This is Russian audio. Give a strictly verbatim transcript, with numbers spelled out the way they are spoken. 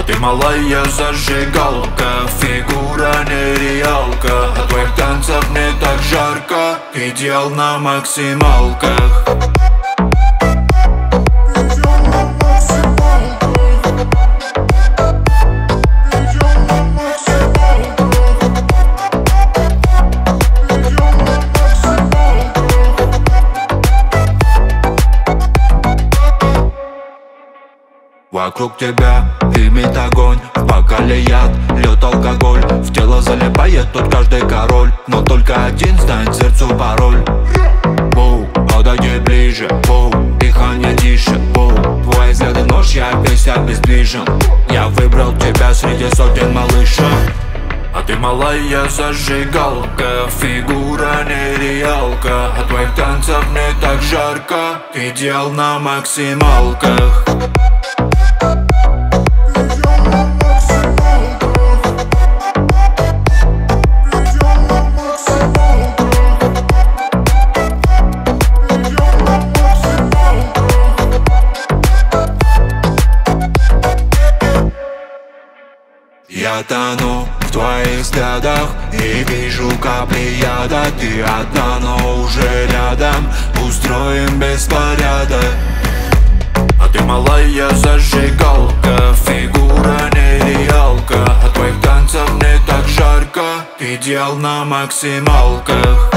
А ты малая зажигалка, фигура нереалка. От твоих танцев мне так жарко, идеал на максималках. Вокруг тебя дымит огонь, в бокале яд, лед, алкоголь. В тело залипает тут каждый король, но только один знает сердцу пароль. Воу, подойди ближе, воу, дыхание тише, воу. Твой взгляд и нож, я весь обездвижен. Я выбрал тебя среди сотен, малыша. А ты малая зажигалка, фигура нереалка. От твоих танцев мне так жарко, идеал на максималках. Я тону в твоих взглядах и вижу капли яда. Ты одна, но уже рядом, устроим беспорядок. А ты малая зажигалка, фигура нереалка. От твоих танцев мне так жарко, идеал на максималках.